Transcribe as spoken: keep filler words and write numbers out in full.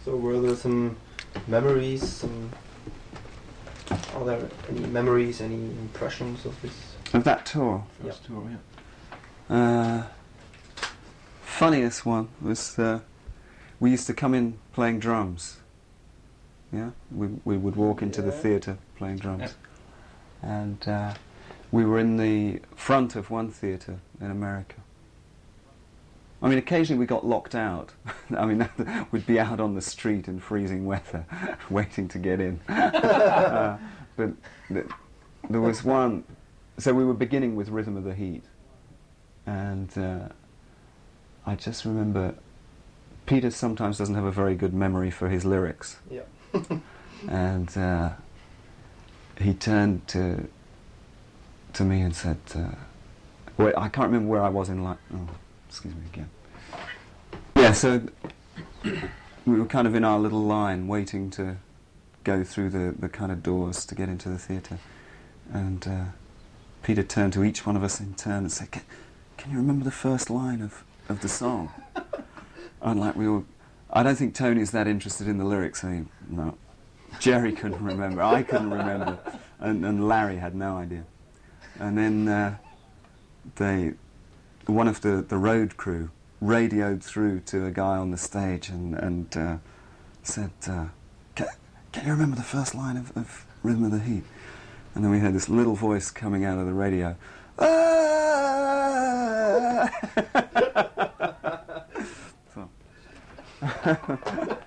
So were there some memories, some... Are there any memories, any impressions of this? Of that tour? First tour, yeah. Uh, funniest one was uh, we used to come in playing drums. Yeah, we we would walk into yeah. the theatre playing drums, Yeah. and uh, we were in the front of one theatre in America. I mean, occasionally we got locked out. I mean, we'd be out on the street in freezing weather, waiting to get in. uh, but th there was one. So we were beginning with Rhythm of the Heat. And uh, I just remember, Peter sometimes doesn't have a very good memory for his lyrics. Yeah. And uh, he turned to to me and said, uh, well, I can't remember where I was in life. Oh, excuse me again. Yeah, so we were kind of in our little line waiting to go through the, the kind of doors to get into the theatre. And uh, Peter turned to each one of us in turn and said, can you remember the first line of, of the song? And like we were, I don't think Tony's that interested in the lyrics. So he, no. Jerry couldn't remember, I couldn't remember, and, and Larry had no idea. And then uh, they, one of the, the road crew radioed through to a guy on the stage and, and uh, said, uh, can, can you remember the first line of, of Rhythm of the Heat? And then we heard this little voice coming out of the radio. Ah! So.